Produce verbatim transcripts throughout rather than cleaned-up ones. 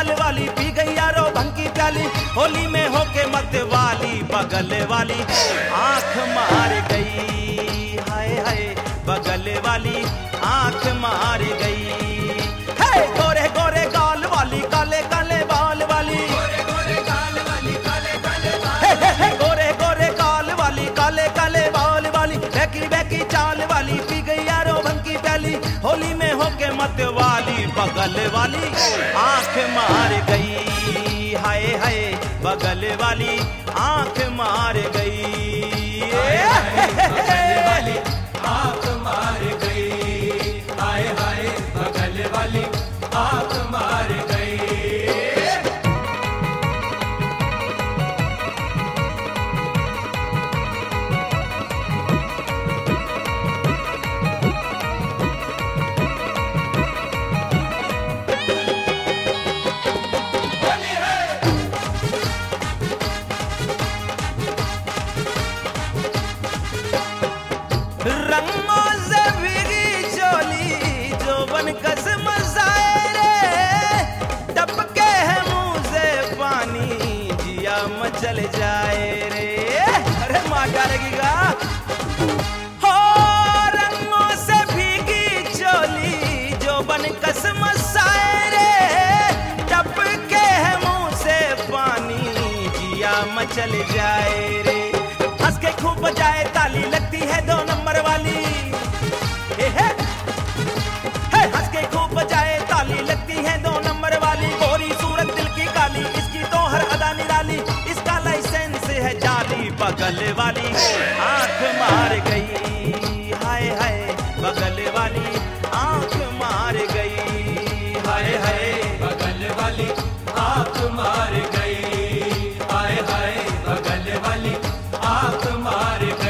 बाल वाली पी गई यारो भंग की प्याली, होली में होके मत वाली बगल वाली आंख मार गई, हाय हाय बगल वाली आंख मार गई। हे गोरे गोरे गाल वाली काले काले बाल वाली, गोरे गोरे गाल वाली काले काले बाल, हे गोरे गोरे गाल वाली काले काले बाल वाली, बैकी बैकी चाल वाली पी गई यारो भंग की प्याली, होली में होके मत वाली बगल वाली आंख मार गई, हाय हाय बगल वाली आंख मार गई। बगल वाली आंख मार गई, हाय हाय बगल वाली आंख मार गई। रंगों से भीगी चोली जो बन कस मसाए रे, टपके है मुंह से पानी जिया मचल जाए रे, अरे माटा लगेगा। हो रंगों से भीगी चोली जो बन कस मसाए रे, टपके है मुंह से पानी जिया मचल जाए रे, हंस के खूब बजाए ताली लगती है दो नंबर वाली, हे हे हे हंस के खूब बजाए ताली लगती है दो नंबर वाली, गोरी सूरत दिल की काली इसकी तो हर अदा निराली, इसका लाइसेंस है जाली बगल वाली आंख मार गई, हाय हाय बगल वाली आंख मार गई, हाय हाय बगल वाली आंख मार गई, हाय हाय बगल वाली आंख मार गई।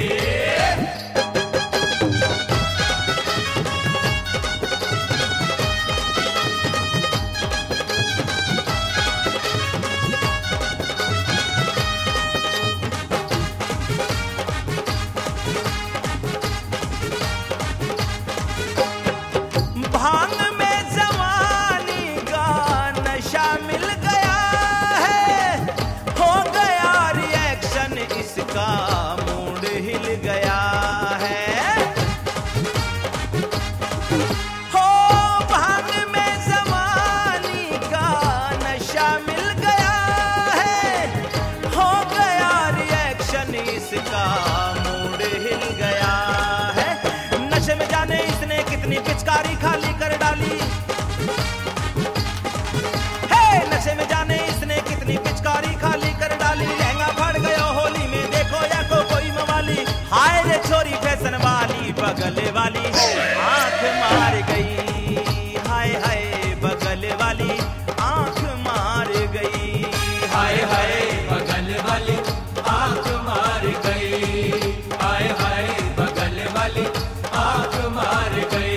भांग में जवानी का नशा मिल गया है, हो गया रिएक्शन इसका मूड हिल गया है, हो भांग में जवानी का नशा मिल गया है, हो गया रिएक्शन इसका मूड हिल गया है, नशे में जाने इसने कितनी पिचकारी खाली कर डाली, हे नशे में जाने इसने कितनी पिचकारी खाली कर डाली, लहंगा फाड़ गया होली में देखो या को कोई मवाली, हाय रे छोरी फैशन वाली बगल वाली आंख मार गई, हाय हाय बगल वाली आंख मार गई, हाय हाय बगल वाली आंख मार गई, हाय हाय बगल वाली आंख मार गई।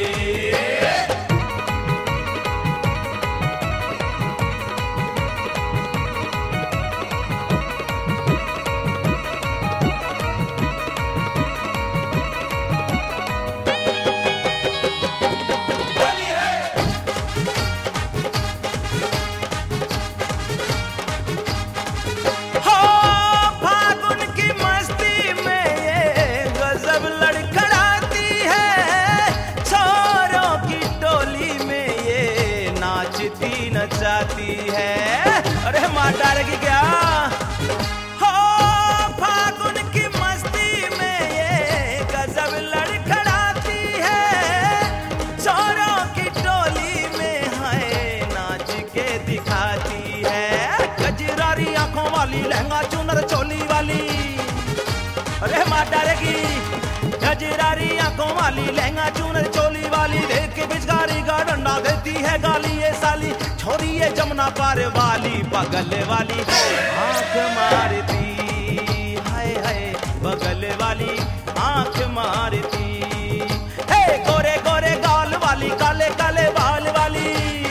हो फागुन की मस्ती में ये गजब लड़खड़ाती है, छोरों की टोली में ये नाचती नचाती है, अरे माता लगी क्या। हो फागुन की मस्ती में ये गजब लड़खड़ाती है, छोरों की टोली में है नाच के दिखाती है, गजरारी आंखों वाली लहंगा चुनर चोली वाली, अरे माँ डालेगी गजरारी आंखों वाली लहंगा चुनर चोली वाली, देख के बिचकारी का डंडा देती है गाली ये साली, छोरी ये जमुना पार वाली बगल वाली आंख मारती, हाय हाय बगल वाली आंख मारती, हे गोरे गोरे गाल वाली काले काले बाल वाली,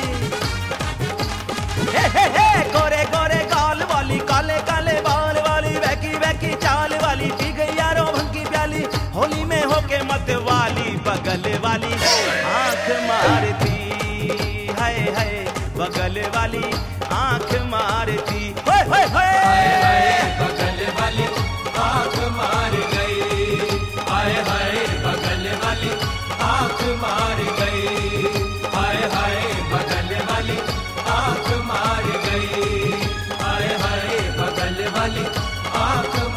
हे हे हे गोरे गोरे गाल वाली काले काले बाल वाली, वैकी वैकी चाल वाली पी गई यारो भंग की प्याली, होली में होके मत वाली बगल वाली आंख मारती, हाय हाय बगल वाली आंख मारती। होय होय होय हाय हाय बगल वाली आंख मार गई, हाय हाय बगल वाली आंख मार गई, हाय हाय बगल वाली आंख मार गई, हाय हाय बगल वाली आंख